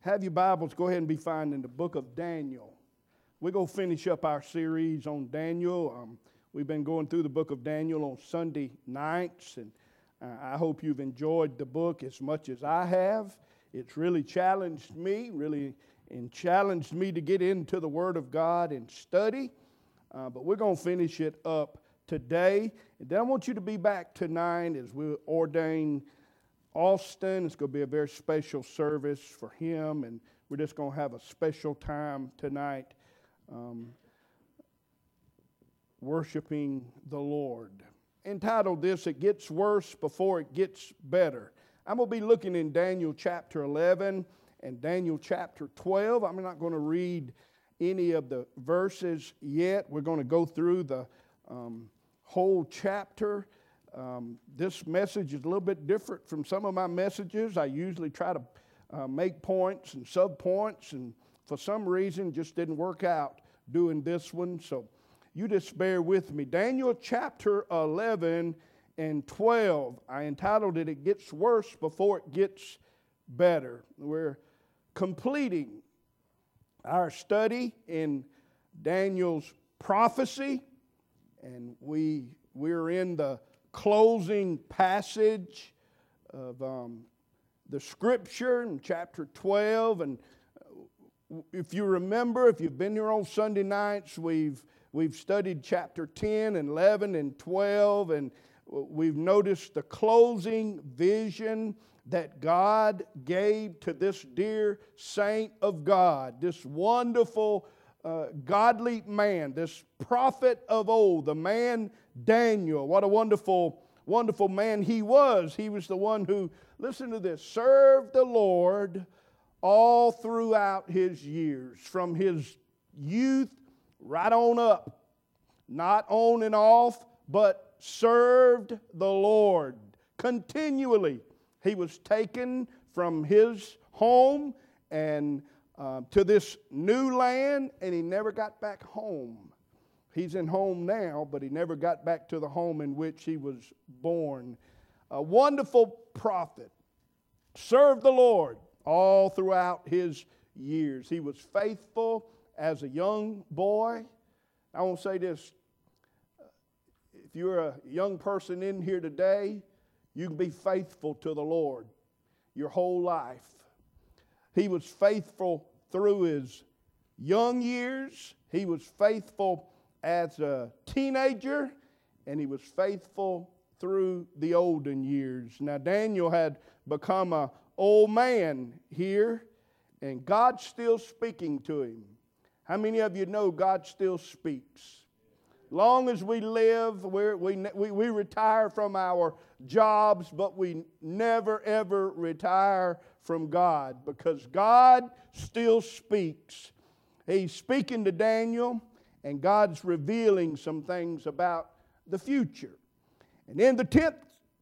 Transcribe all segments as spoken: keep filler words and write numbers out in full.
Have your Bibles, go ahead and be found in the book of Daniel. We're going to finish up our series on Daniel. Um, we've been going through the book of Daniel on Sunday nights, and uh, I hope you've enjoyed the book as much as I have. It's really challenged me, really and challenged me to get into the Word of God and study. Uh, but we're going to finish it up today. And then I want you to be back tonight as we ordain Austin. It's going to be a very special service for him, and we're just going to have a special time tonight um, worshiping the Lord. Entitled this, It Gets Worse Before It Gets Better. I'm going to be looking in Daniel chapter eleven and Daniel chapter twelve. I'm not going to read any of the verses yet. We're going to go through the um, whole chapter. Um, this message is a little bit different from some of my messages. I usually try to uh, make points and sub-points, and for some reason just didn't work out doing this one, so you just bear with me. Daniel chapter eleven and twelve, I entitled it, It Gets Worse Before It Gets Better. We're completing our study in Daniel's prophecy, and we, we're in the closing passage of um, the scripture in chapter twelve. And if you remember, if you've been here on Sunday nights, we've we've studied chapter ten and eleven and twelve, and we've noticed the closing vision that God gave to this dear saint of God, this wonderful uh, godly man, this prophet of old, the man Daniel. What a wonderful, wonderful man he was. He was the one who, listen to this, served the Lord all throughout his years, from his youth right on up, not on and off, but served the Lord continually. He was taken from his home and uh, to this new land, and he never got back home. He's in home now, but he never got back to the home in which he was born. A wonderful prophet, served the Lord all throughout his years. He was faithful as a young boy. I want to say this. If you're a young person in here today, you can be faithful to the Lord your whole life. He was faithful through his young years. He was faithful as a teenager, and he was faithful through the olden years. Now, Daniel had become an old man here, and God's still speaking to him. How many of you know God still speaks? Long as we live, we're, we, we, we retire from our jobs, but we never, ever retire from God, because God still speaks. He's speaking to Daniel, and God's revealing some things about the future. And in the tenth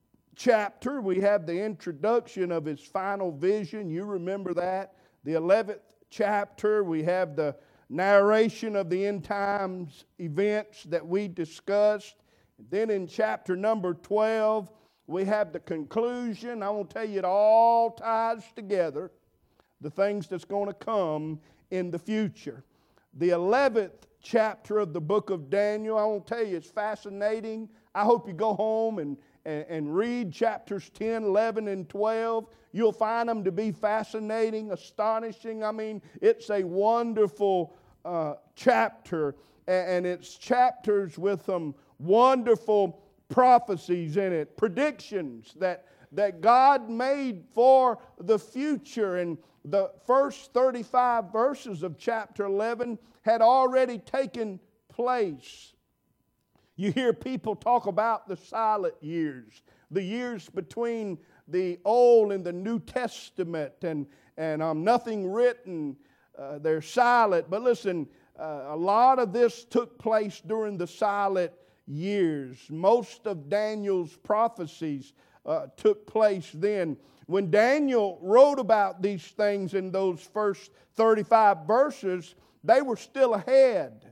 chapter, we have the introduction of his final vision. You remember that. The eleventh chapter, we have the narration of the end times events that we discussed. Then in chapter number twelve, we have the conclusion. I want to tell you, it all ties together, the things that's going to come in the future. The eleventh chapter of the book of Daniel, I want to tell you, it's fascinating. I hope you go home and, and, and read chapters ten, eleven, and twelve. You'll find them to be fascinating, astonishing. I mean, it's a wonderful uh, chapter, and, and it's chapters with some wonderful prophecies in it, predictions that, that God made for the future. And the first thirty-five verses of chapter eleven had already taken place. You hear people talk about the silent years, the years between the Old and the New Testament, and, and um, nothing written. Uh, they're silent. But listen, uh, a lot of this took place during the silent years. Most of Daniel's prophecies uh, took place then. When Daniel wrote about these things in those first thirty-five verses, they were still ahead.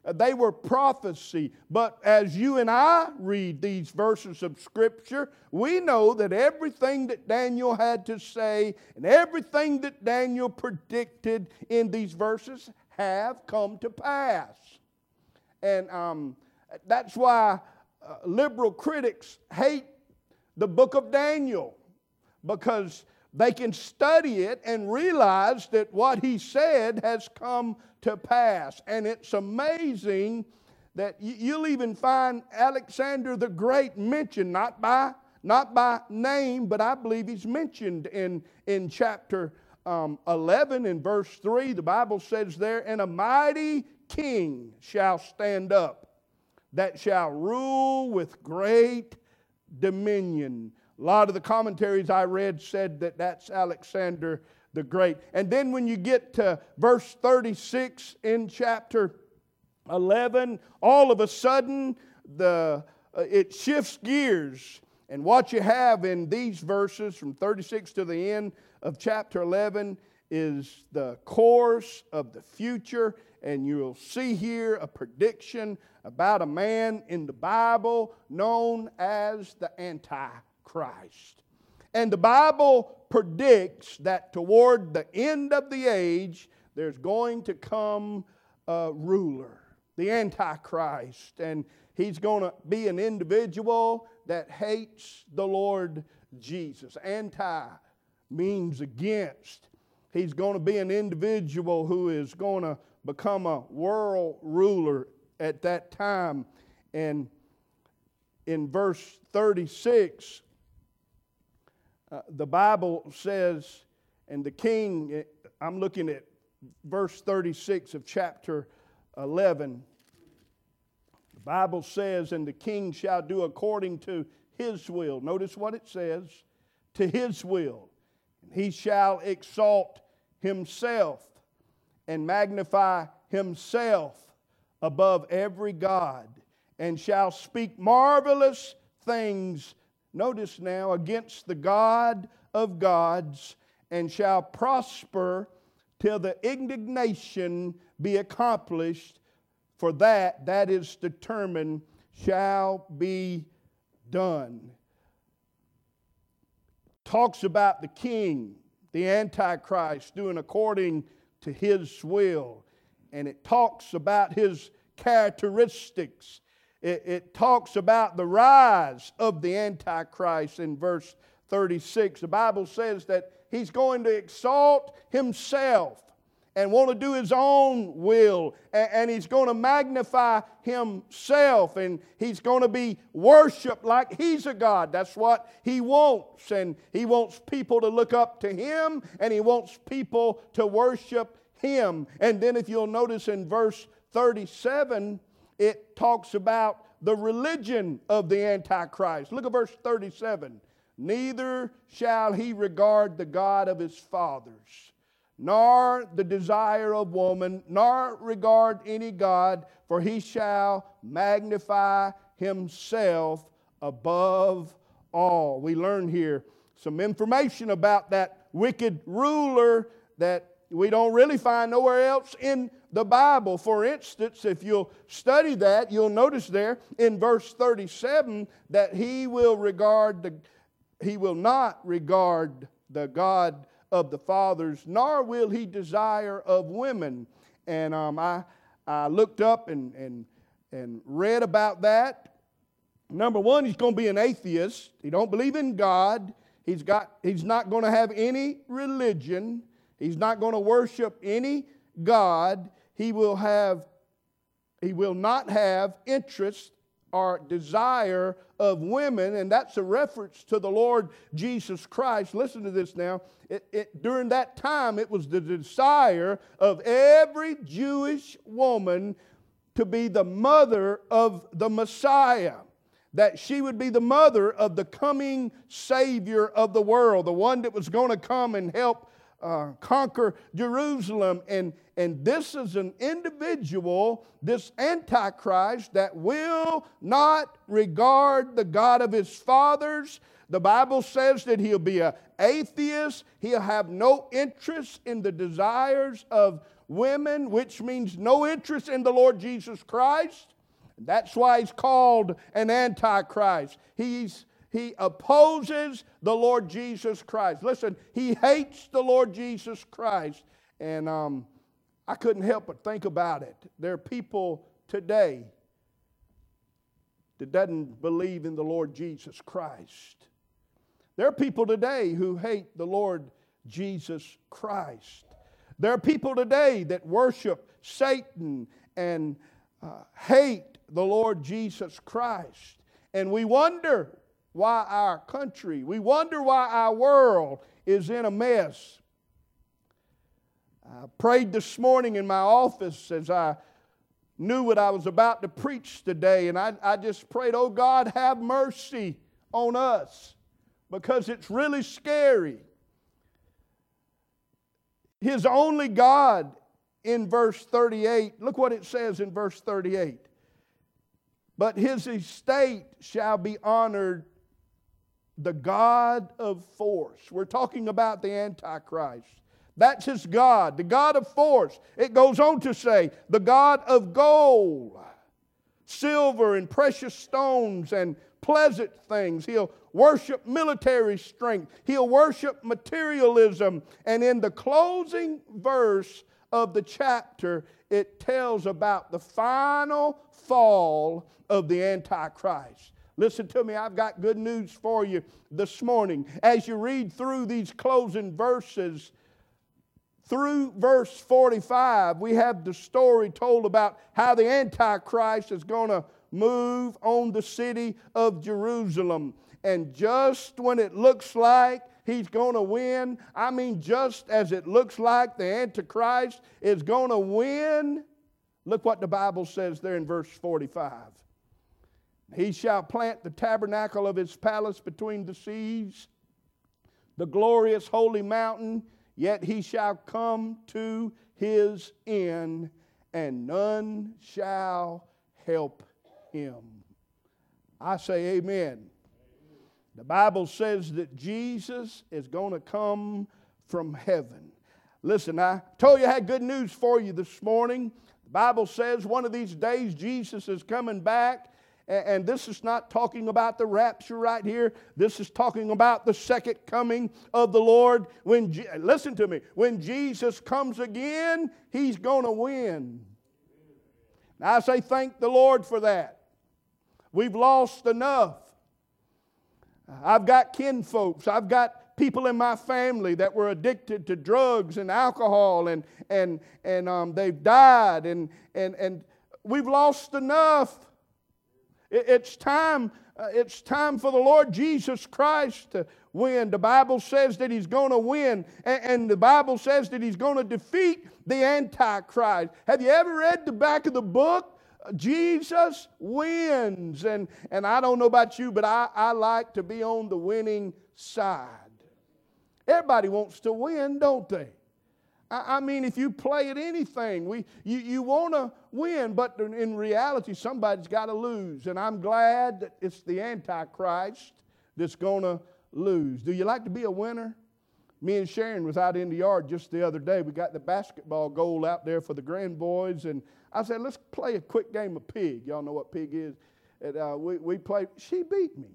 They were prophecy. But as you and I read these verses of Scripture, we know that everything that Daniel had to say and everything that Daniel predicted in these verses have come to pass. And um, that's why uh, liberal critics hate the book of Daniel, because they can study it and realize that what he said has come to pass. And it's amazing that you'll even find Alexander the Great mentioned, not by, not by name, but I believe he's mentioned in, in chapter um, eleven in verse three. The Bible says there, "And a mighty king shall stand up, that shall rule with great dominion." A lot of the commentaries I read said that that's Alexander the Great. And then when you get to verse thirty-six in chapter eleven, all of a sudden the uh, it shifts gears. And what you have in these verses from thirty-six to the end of chapter eleven is the course of the future. And you'll see here a prediction about a man in the Bible known as the Antichrist. And the Bible predicts that toward the end of the age, there's going to come a ruler, the Antichrist. And he's going to be an individual that hates the Lord Jesus. Anti means against. He's going to be an individual who is going to become a world ruler at that time. And in verse thirty-six, uh, the Bible says, and the king, I'm looking at verse thirty-six of chapter eleven. The Bible says, "And the king shall do according to his will." Notice what it says, to his will. "He shall exalt himself and magnify himself above every god, and shall speak marvelous things," notice now, "against the God of gods, and shall prosper till the indignation be accomplished, for that that is determined shall be done." Talks about the king, the Antichrist, doing according to his will. And it talks about his characteristics. It, it talks about the rise of the Antichrist in verse thirty-six. The Bible says that he's going to exalt himself and want to do his own will. And, and he's going to magnify himself. And he's going to be worshiped like he's a god. That's what he wants. And he wants people to look up to him. And he wants people to worship him. And then if you'll notice in verse thirty-seven, it talks about the religion of the Antichrist. Look at verse thirty-seven. "Neither shall he regard the God of his fathers, nor the desire of woman, nor regard any god, for he shall magnify himself above all." We learn here some information about that wicked ruler that we don't really find nowhere else in the Bible. For instance, if you'll study that, you'll notice there in verse thirty-seven that he will regard the, he will not regard the God of the fathers, nor will he desire of women. And um, I, I looked up and, and, and read about that. Number one, he's going to be an atheist. He don't believe in God. He's got, he's not going to have any religion. He's not going to worship any god. He will have, he will not have interest or desire of women, and that's a reference to the Lord Jesus Christ. Listen to this now. It, it, during that time, it was the desire of every Jewish woman to be the mother of the Messiah, that she would be the mother of the coming Savior of the world, the one that was going to come and help Uh, conquer Jerusalem. And, and this is an individual, this Antichrist, that will not regard the God of his fathers, The Bible says that he'll be an atheist. He'll have no interest in the desires of women, which means no interest in the Lord Jesus Christ. That's why he's called an antichrist. He's, he opposes the Lord Jesus Christ. Listen, he hates the Lord Jesus Christ. And um, I couldn't help but think about it. There are people today that doesn't believe in the Lord Jesus Christ. There are people today who hate the Lord Jesus Christ. There are people today that worship Satan and uh, hate the Lord Jesus Christ. And we wonder why our country, we wonder why our world is in a mess. I prayed this morning in my office as I knew what I was about to preach today, and I, I just prayed, oh God, have mercy on us, because it's really scary. His only God in verse thirty-eight, look what it says in verse thirty-eight. But his estate shall be honored, the God of force. We're talking about the Antichrist. That's his God, the God of force. It goes on to say, the God of gold, silver, and precious stones, and pleasant things. He'll worship military strength. He'll worship materialism. And in the closing verse of the chapter, it tells about the final fall of the Antichrist. Listen to me, I've got good news for you this morning. As you read through these closing verses, through verse forty-five, we have the story told about how the Antichrist is going to move on the city of Jerusalem. And just when it looks like he's going to win, I mean just as it looks like the Antichrist is going to win, look what the Bible says there in verse forty-five. He shall plant the tabernacle of his palace between the seas, the glorious holy mountain, yet he shall come to his end, and none shall help him. I say amen. The Bible says that Jesus is going to come from heaven. Listen, I told you I had good news for you this morning. The Bible says one of these days Jesus is coming back. And this is not talking about the rapture right here. This is talking about the second coming of the Lord. When, listen to me, when Jesus comes again, he's going to win. Now I say thank the Lord for that. We've lost enough. I've got kinfolks. I've got people in my family that were addicted to drugs and alcohol, and and and um, they've died, and and and we've lost enough. It's time, uh, it's time for the Lord Jesus Christ to win. The Bible says that he's going to win. And, and the Bible says that he's going to defeat the Antichrist. Have you ever read the back of the book? Jesus wins. And, and I don't know about you, but I, I like to be on the winning side. Everybody wants to win, don't they? I mean, if you play at anything, we, you, you want to win, but in reality, somebody's got to lose. And I'm glad that it's the Antichrist that's going to lose. Do you like to be a winner? Me and Sharon was out in the yard just the other day. We got the basketball goal out there for the grand boys, and I said, let's play a quick game of pig. Y'all know what pig is? And, uh, we, we played. She beat me.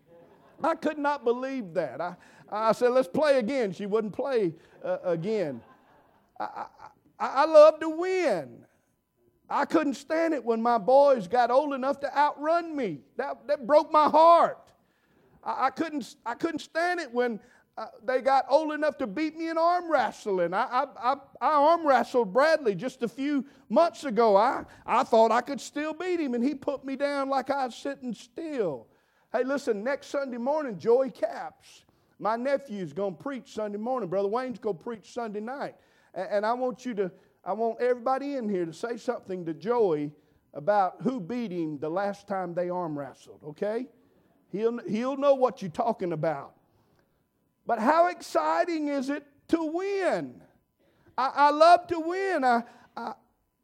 I could not believe that. I, I said, let's play again. She wouldn't play uh, again. I, I, I love to win. I couldn't stand it when my boys got old enough to outrun me. That, that broke my heart. I, I, couldn't, I couldn't stand it when uh, they got old enough to beat me in arm wrestling. I, I, I, I arm wrestled Bradley just a few months ago. I, I thought I could still beat him, and he put me down like I was sitting still. Hey, listen, next Sunday morning, Joey Capps, my nephew's going to preach Sunday morning. Brother Wayne's going to preach Sunday night. And I want you to, I want everybody in here to say something to Joey about who beat him the last time they arm wrestled, okay? He'll, he'll know what you're talking about. But how exciting is it to win? I, I love to win. I, I,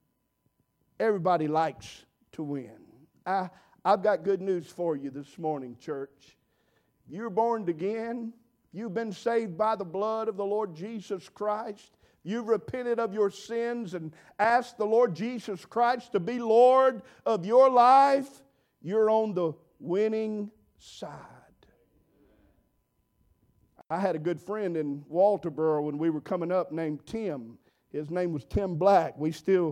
everybody likes to win. I, I've got good news for you this morning, church. you're born again, you've been saved by the blood of the Lord Jesus Christ, you've repented of your sins and asked the Lord Jesus Christ to be Lord of your life, you're on the winning side. I had a good friend in Walterboro when we were coming up named Tim. His name was Tim Black. We still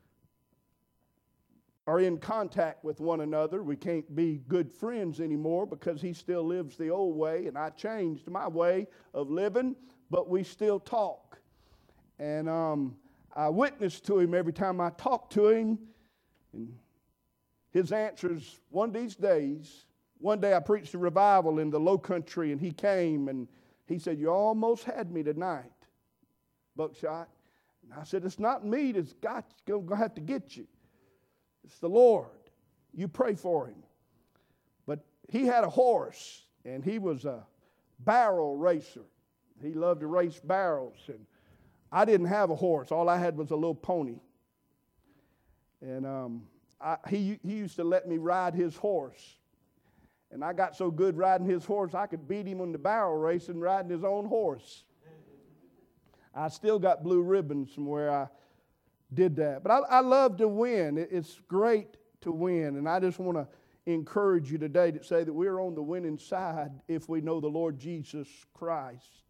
are in contact with one another. We can't be good friends anymore because he still lives the old way and I changed my way of living, but we still talk. And um, I witness to him every time I talk to him. And his answers, one of these days, one day I preached a revival in the Low Country and he came and he said, "You almost had me tonight, Buckshot." And I said, "It's not me that's got going to have to get you. It's the Lord. You pray for him." But he had a horse, and he was a barrel racer. He loved to race barrels, and I didn't have a horse. All I had was a little pony. And um, I, he, he used to let me ride his horse. And I got so good riding his horse, I could beat him on the barrel race and riding his own horse. I still got blue ribbons from where I did that. But I, I love to win. It's great to win. And I just want to encourage you today to say that we're on the winning side if we know the Lord Jesus Christ.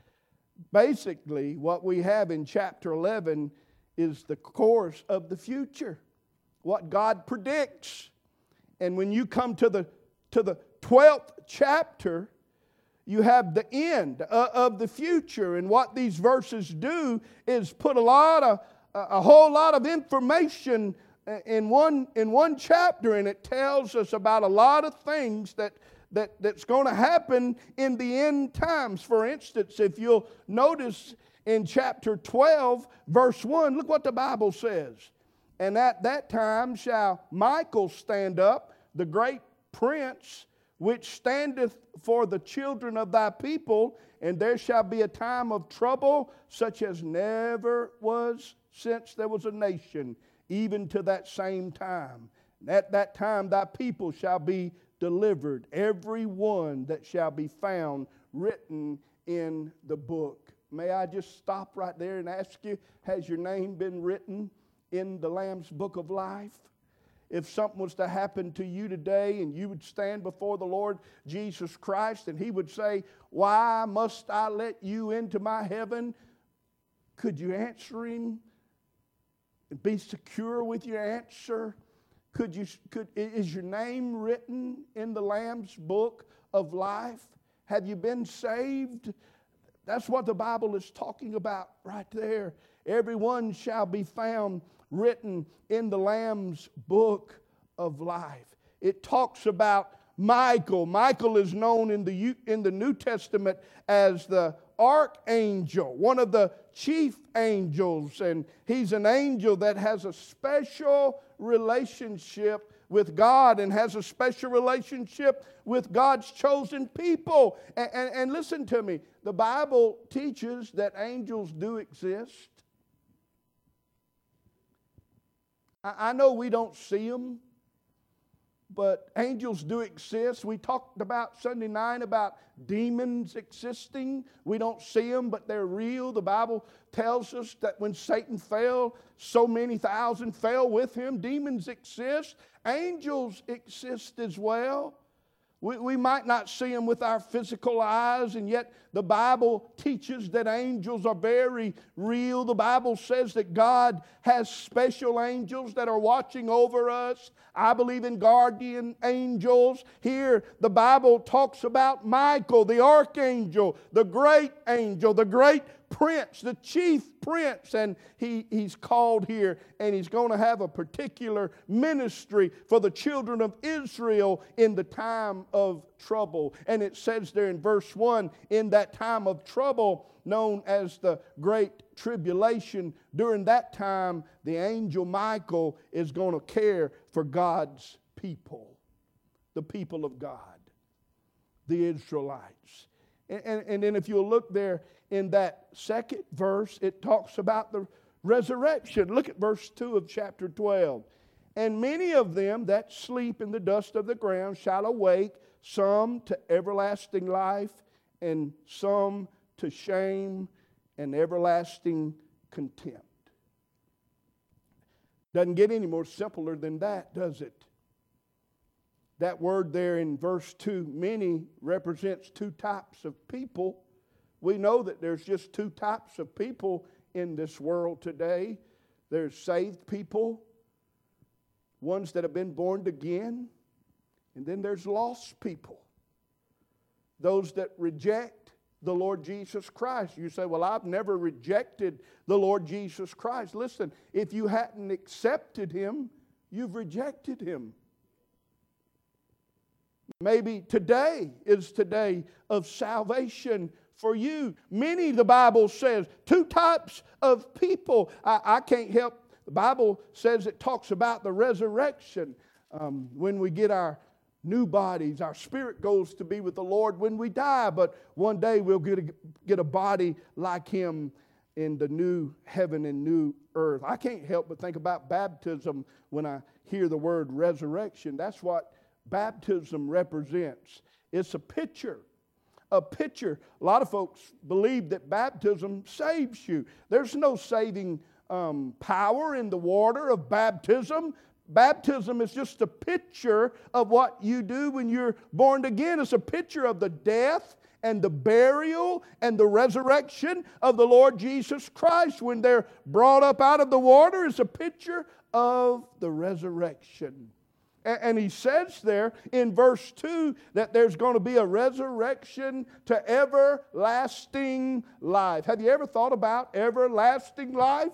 Basically, what we have in chapter eleven is the course of the future, what God predicts. And when you come to the, to the twelfth chapter, you have the end of the future. And what these verses do is put a lot of a whole lot of information in one in one chapter, and it tells us about a lot of things that that that's going to happen in the end times. For instance, if you'll notice in chapter twelve, verse one, look what the Bible says. "And at that time shall Michael stand up, the great prince, which standeth for the children of thy people, and there shall be a time of trouble, such as never was since there was a nation, even to that same time. And at that time thy people shall be delivered, every one that shall be found written in the book." May I just stop right there and ask you, has your name been written in the Lamb's Book of Life? If something was to happen to you today and you would stand before the Lord Jesus Christ and He would say, "Why must I let you into my heaven?" Could you answer Him and be secure with your answer? Could you? Could is your name written in the Lamb's Book of Life? Have you been saved? That's what the Bible is talking about right there. Everyone shall be found written in the Lamb's Book of Life. It talks about Michael. Michael is known in the, in the New Testament as the archangel, one of the chief angels, and he's an angel that has a special relationship with God and has a special relationship with God's chosen people. And, and, and listen to me, the Bible teaches that angels do exist. I know we don't see them, but angels do exist. We talked about Sunday night about demons existing. We don't see them, but they're real. The Bible tells us that when Satan fell, so many thousand fell with him. Demons exist. Angels exist as well. We, we might not see them with our physical eyes, and yet the Bible teaches that angels are very real. The Bible says that God has special angels that are watching over us. I believe in guardian angels. Here, the Bible talks about Michael, the archangel, the great angel, the great prince, the chief prince, and he, he's called here, and he's going to have a particular ministry for the children of Israel in the time of trouble. And it says there in verse one, in that time of trouble, known as the Great Tribulation, during that time, the angel Michael is going to care for God's people, the people of God, the Israelites. And, and, and then if you'll look there in that second verse, it talks about the resurrection. Look at verse two of chapter twelve. "And many of them that sleep in the dust of the ground shall awake, some to everlasting life, and some to shame and everlasting contempt. Doesn't get any more simpler than that, does it? That word there in verse two, many, represents two types of people. We know that there's just two types of people in this world today. There's saved people, ones that have been born again, and then there's lost people, those that reject the Lord Jesus Christ. You say, well, I've never rejected the Lord Jesus Christ. Listen, if you hadn't accepted Him, you've rejected Him. Maybe today is today of salvation for you. Many, the Bible says, two types of people. I, I can't help, the Bible says it talks about the resurrection. Um, when we get our new bodies, our spirit goes to be with the Lord when we die, but one day we'll get a, get a body like Him in the new heaven and new earth. I can't help but think about baptism when I hear the word resurrection. That's what baptism represents. It's a picture. A picture. A lot of folks believe that baptism saves you. There's no saving um, power in the water of baptism. Baptism is just a picture of what you do when you're born again. It's a picture of the death and the burial and the resurrection of the Lord Jesus Christ. When they're brought up out of the water, it's a picture of the resurrection. And he says there in verse two that there's going to be a resurrection to everlasting life. Have you ever thought about everlasting life?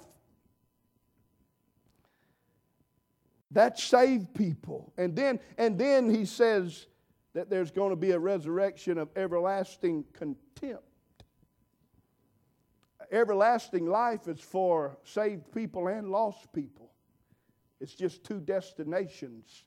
That's saved people. And then, and then he says that there's going to be a resurrection of everlasting contempt. Everlasting life is for saved people and lost people. It's just two destinations.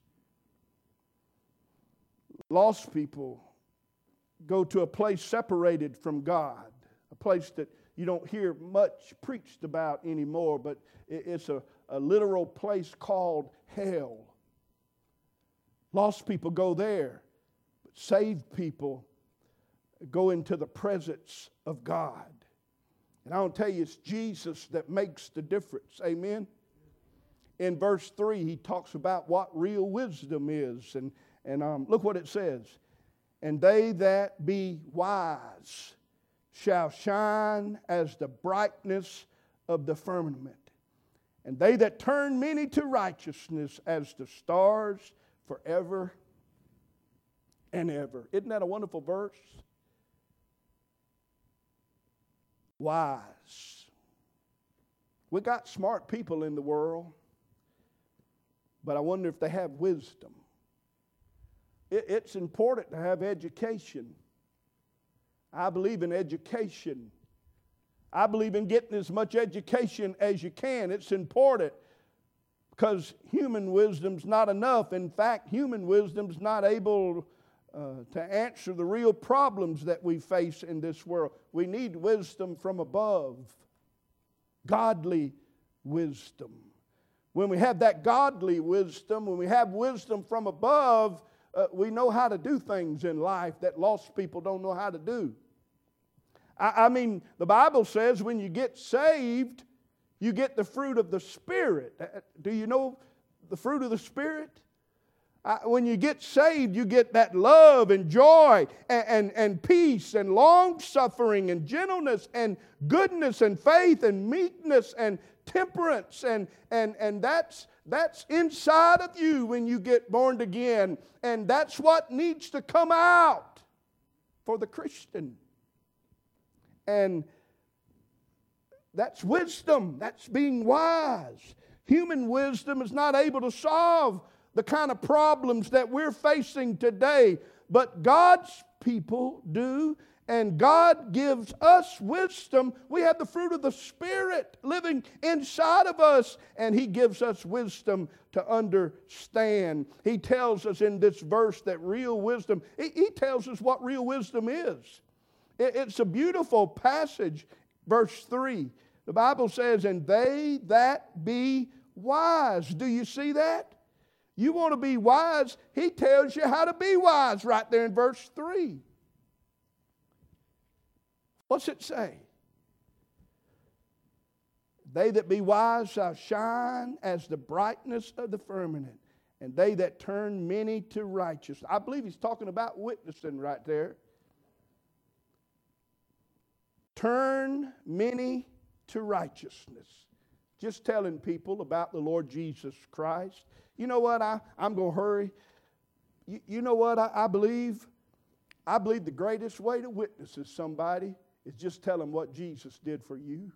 Lost people go to a place separated from God, a place that you don't hear much preached about anymore, but it's a, a literal place called hell. Lost people go there, but saved people go into the presence of God. And I want to tell you, it's Jesus that makes the difference. Amen? In verse three, he talks about what real wisdom is. And And um, look what it says. And they that be wise shall shine as the brightness of the firmament. And they that turn many to righteousness as the stars forever and ever. Isn't that a wonderful verse? Wise. We got smart people in the world, but I wonder if they have wisdom. It's important to have education. I believe in education. I believe in getting as much education as you can. It's important because human wisdom's not enough. In fact, human wisdom's not able uh, to answer the real problems that we face in this world. We need wisdom from above, godly wisdom. When we have that godly wisdom, when we have wisdom from above, Uh, we know how to do things in life that lost people don't know how to do. I, I mean, the Bible says when you get saved, you get the fruit of the Spirit. Uh, do you know the fruit of the Spirit? Uh, when you get saved, you get that love and joy and, and, and peace and long-suffering and gentleness and goodness and faith and meekness and temperance. And, and, and that's, that's inside of you when you get born again. And that's what needs to come out for the Christian. And that's wisdom. That's being wise. Human wisdom is not able to solve the kind of problems that we're facing today, but God's people do, and God gives us wisdom. We have the fruit of the Spirit living inside of us, and He gives us wisdom to understand. He tells us in this verse that real wisdom, He, he tells us what real wisdom is. It, it's a beautiful passage, verse three. The Bible says, and they that be wise. Do you see that? You want to be wise? He tells you how to be wise right there in verse three. What's it say? They that be wise shall shine as the brightness of the firmament, and they that turn many to righteousness. I believe he's talking about witnessing right there. Turn many to righteousness. Just telling people about the Lord Jesus Christ. You know what? I, I'm going to hurry. You, you know what? I, I believe? I believe the greatest way to witness to somebody is just tell them what Jesus did for you.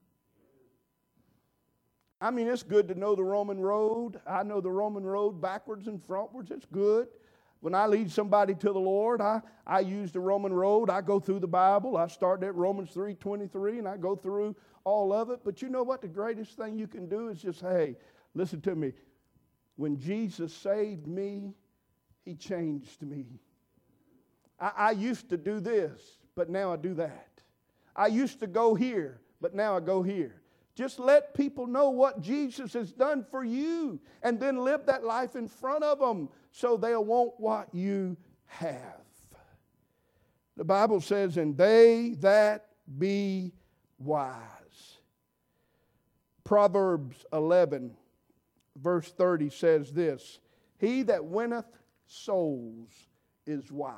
I mean, it's good to know the Roman road. I know the Roman road backwards and frontwards. It's good. When I lead somebody to the Lord, I, I use the Roman road. I go through the Bible. I start at Romans three twenty-three, and I go through all of it. But you know what? The greatest thing you can do is just, hey, listen to me. When Jesus saved me, He changed me. I, I used to do this, but now I do that. I used to go here, but now I go here. Just let people know what Jesus has done for you, and then live that life in front of them so they'll want what you have. The Bible says, and they that be wise. Proverbs eleven, verse thirty says this, he that winneth souls is wise.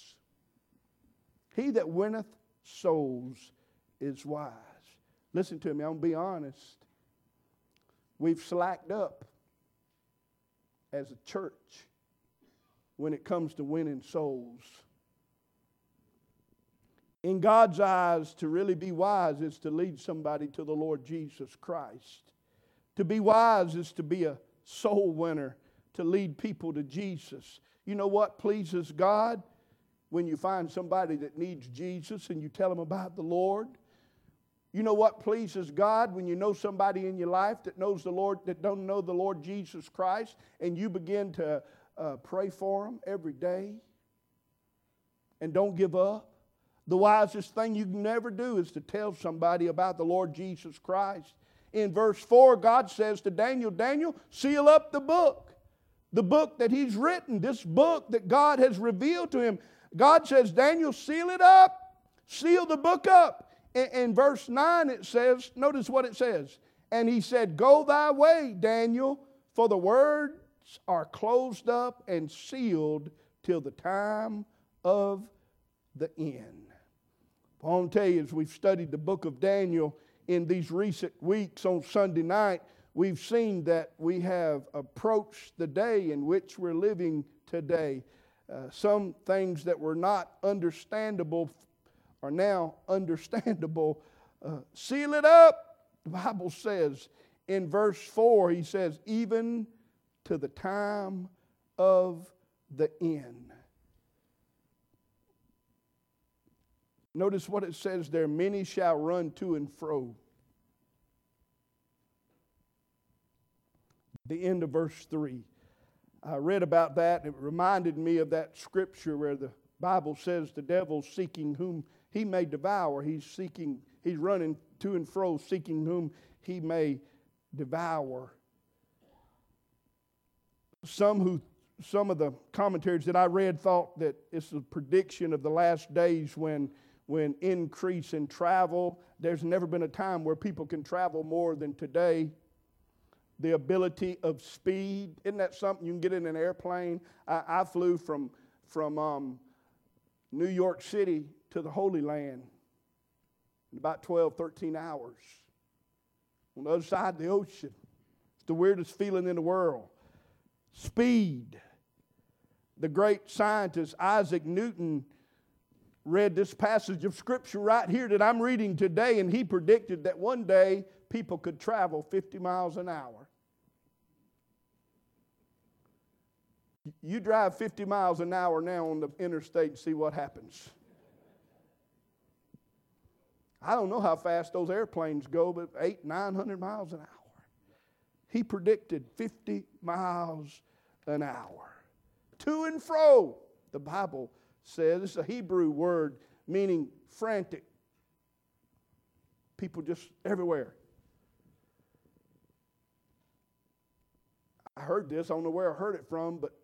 He that winneth souls is wise. Listen to me, I'm going to be honest. We've slacked up as a church when it comes to winning souls. In God's eyes, to really be wise is to lead somebody to the Lord Jesus Christ. To be wise is to be a soul winner, to lead people to Jesus. You know what pleases God? When you find somebody that needs Jesus and you tell them about the Lord. You know what pleases God? When you know somebody in your life that knows the Lord, that don't know the Lord Jesus Christ, and you begin to uh, pray for them every day and don't give up. The wisest thing you can never do is to tell somebody about the Lord Jesus Christ. In verse four, God says to Daniel, Daniel, seal up the book. The book that he's written, this book that God has revealed to him. God says, Daniel, seal it up. Seal the book up. In, in verse nine it says, notice what it says. And he said, go thy way, Daniel, for the words are closed up and sealed till the time of the end. I want to tell you, as we've studied the book of Daniel in these recent weeks on Sunday night, we've seen that we have approached the day in which we're living today. Uh, some things that were not understandable are now understandable. Uh, seal it up, the Bible says in verse four, he says, even to the time of the end. Notice what it says there, many shall run to and fro. The end of verse three. I read about that, and it reminded me of that scripture where the Bible says the devil's seeking whom he may devour. He's seeking, he's running to and fro, seeking whom he may devour. Some who, some of the commentaries that I read thought that it's a prediction of the last days when, when increase in travel. There's never been a time where people can travel more than today. The ability of speed. Isn't that something? You can get in an airplane. I, I flew from, from um, New York City to the Holy Land in about twelve, thirteen hours. On the other side of the ocean. It's the weirdest feeling in the world. Speed. The great scientist Isaac Newton read this passage of Scripture right here that I'm reading today, and he predicted that one day people could travel fifty miles an hour. You drive fifty miles an hour now on the interstate and see what happens. I don't know how fast those airplanes go, but eight, nine hundred miles an hour. He predicted fifty miles an hour. To and fro, the Bible says. It's a Hebrew word meaning frantic. People just everywhere. I heard this, I don't know where I heard it from, but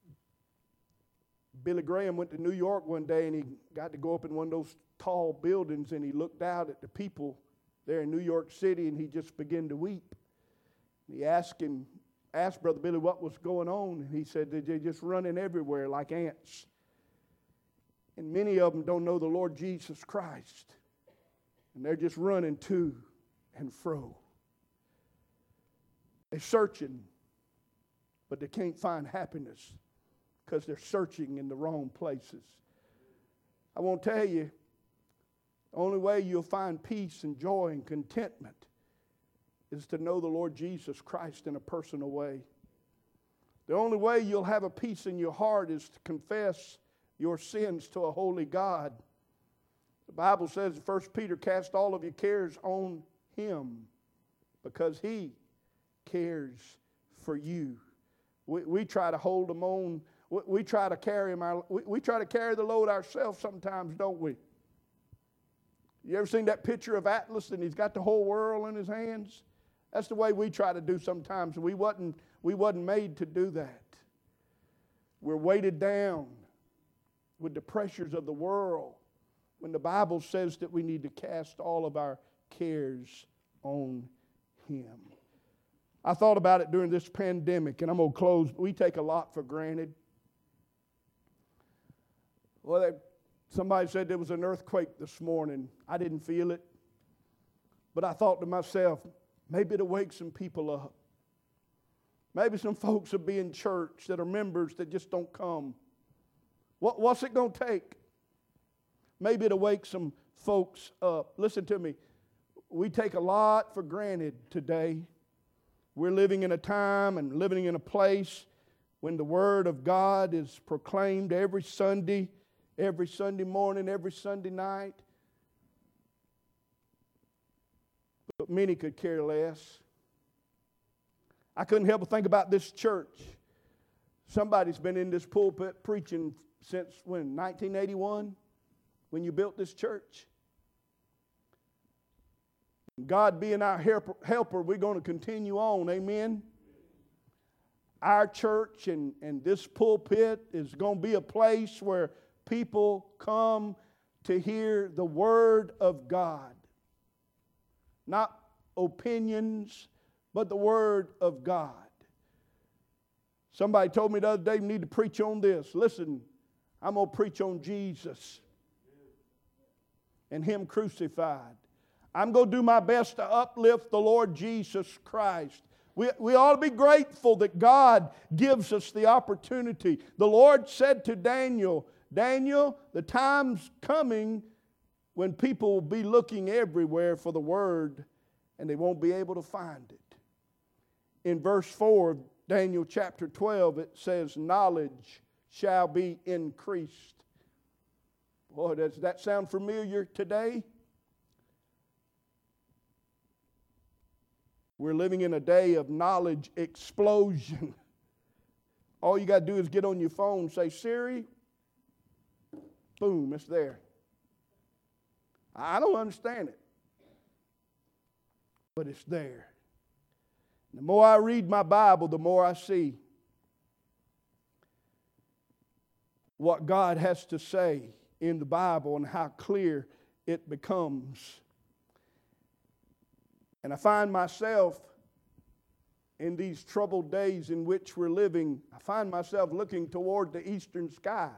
Billy Graham went to New York one day and he got to go up in one of those tall buildings and he looked out at the people there in New York City and he just began to weep. He asked him, asked Brother Billy what was going on, and he said that they're just running everywhere like ants. And many of them don't know the Lord Jesus Christ. And they're just running to and fro. They're searching, but they can't find happiness because they're searching in the wrong places. I want to tell you, the only way you'll find peace and joy and contentment is to know the Lord Jesus Christ in a personal way. The only way you'll have a peace in your heart is to confess your sins to a holy God. The Bible says in First Peter, cast all of your cares on Him because He cares for you. We, we try to hold them on. We, we try to carry them. Our, we, we try to carry the load ourselves sometimes, don't we? You ever seen that picture of Atlas and he's got the whole world in his hands? That's the way we try to do sometimes. We wasn't, we wasn't made to do that. We're weighted down with the pressures of the world when the Bible says that we need to cast all of our cares on Him. I thought about it during this pandemic, and I'm going to close. We take a lot for granted. Well, they, somebody said there was an earthquake this morning. I didn't feel it. But I thought to myself, maybe it'll wake some people up. Maybe some folks will be in church that are members that just don't come. What, what's it going to take? Maybe it'll wake some folks up. Listen to me. We take a lot for granted today. We're living in a time and living in a place when the Word of God is proclaimed every Sunday, every Sunday morning, every Sunday night. But many could care less. I couldn't help but think about this church. Somebody's been in this pulpit preaching since when? nineteen eighty-one? When you built this church? God being our helper, we're going to continue on. Amen? Our church and, and this pulpit is going to be a place where people come to hear the Word of God. Not opinions, but the Word of God. Somebody told me the other day, you need to preach on this. Listen, I'm going to preach on Jesus and Him crucified. I'm going to do my best to uplift the Lord Jesus Christ. We, we ought to be grateful that God gives us the opportunity. The Lord said to Daniel, Daniel, the time's coming when people will be looking everywhere for the Word and they won't be able to find it. In verse four of Daniel chapter twelve, it says, knowledge shall be increased. Boy, does that sound familiar today? We're living in a day of knowledge explosion. All you got to do is get on your phone and say, Siri, boom, it's there. I don't understand it, but it's there. The more I read my Bible, the more I see what God has to say in the Bible and how clear it becomes. And I find myself in these troubled days in which we're living, I find myself looking toward the eastern sky.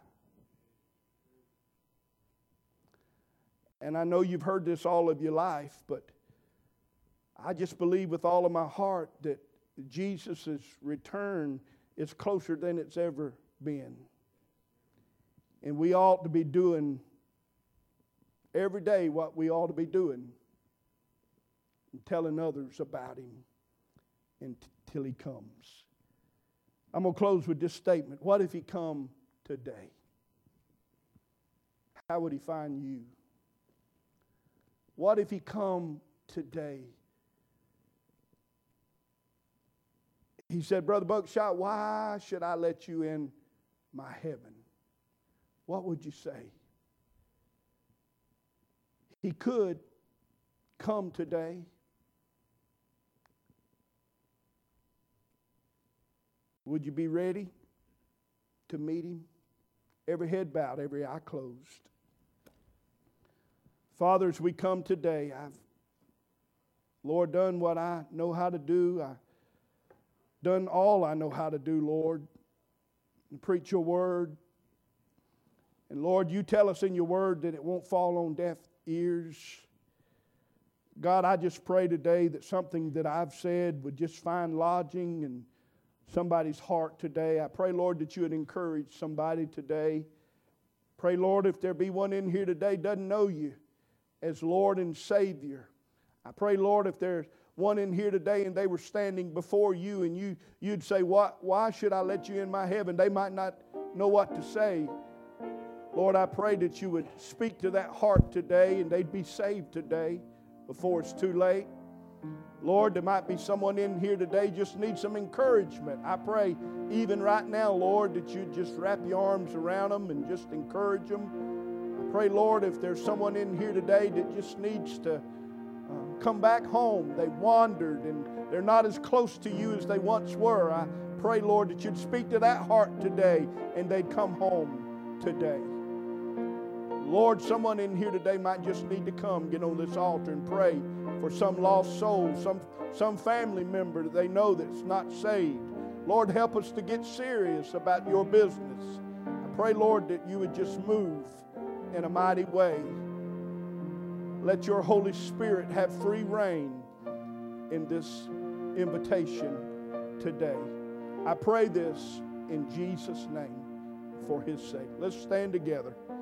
And I know you've heard this all of your life, but I just believe with all of my heart that Jesus' return is closer than it's ever been. And we ought to be doing every day what we ought to be doing and telling others about Him until He comes. I'm going to close with this statement. What if He come today? How would He find you? What if He come today? He said, Brother Buckshot, why should I let you in my heaven? What would you say? He could come today. Would you be ready to meet Him? Every head bowed, every eye closed. Father, as we come today, I've, Lord, done what I know how to do. I've done all I know how to do, Lord, and preach your word. And Lord, you tell us in your word that it won't fall on deaf ears. God, I just pray today that something that I've said would just find lodging in somebody's heart today. I pray, Lord, that you would encourage somebody today. Pray, Lord, if there be one in here today doesn't know you as Lord and Savior. I pray, Lord, if there's one in here today and they were standing before you and you, you'd say, why, why should I let you in my heaven? They might not know what to say. Lord, I pray that you would speak to that heart today and they'd be saved today before it's too late. Lord, there might be someone in here today just needs some encouragement. I pray even right now, Lord, that you just wrap your arms around them and just encourage them. I pray, Lord, if there's someone in here today that just needs to uh, come back home. They wandered and they're not as close to you as they once were. I pray, Lord, that you'd speak to that heart today and they'd come home today. Lord, someone in here today might just need to come, get on this altar and pray for some lost soul, some, some family member that they know that's not saved. Lord, help us to get serious about your business. I pray, Lord, that you would just move in a mighty way. Let your Holy Spirit have free reign in this invitation today. I pray this in Jesus' name for His sake. Let's stand together.